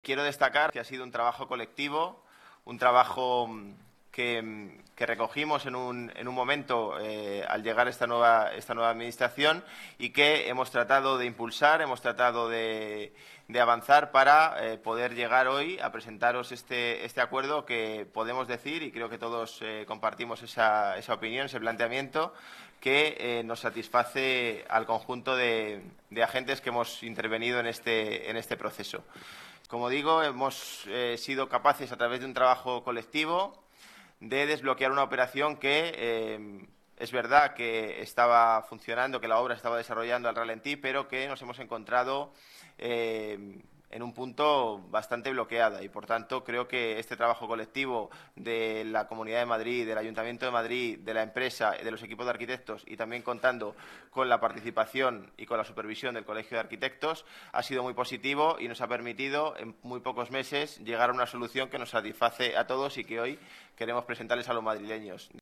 Quiero destacar que ha sido un trabajo colectivo, un trabajo que recogimos en un momento al llegar esta nueva administración y que hemos tratado de impulsar, hemos tratado de avanzar para poder llegar hoy a presentaros este acuerdo que podemos decir, y creo que todos compartimos esa opinión, ese planteamiento, que nos satisface al conjunto de agentes que hemos intervenido en este proceso. Como digo, hemos sido capaces, a través de un trabajo colectivo, de desbloquear una operación que es verdad que estaba funcionando, que la obra estaba desarrollando al ralentí, pero que nos hemos encontrado en un punto bastante bloqueada, y por tanto creo que este trabajo colectivo de la Comunidad de Madrid, del Ayuntamiento de Madrid, de la empresa, de los equipos de arquitectos, y también contando con la participación y con la supervisión del Colegio de Arquitectos, ha sido muy positivo y nos ha permitido en muy pocos meses llegar a una solución que nos satisface a todos y que hoy queremos presentarles a los madrileños.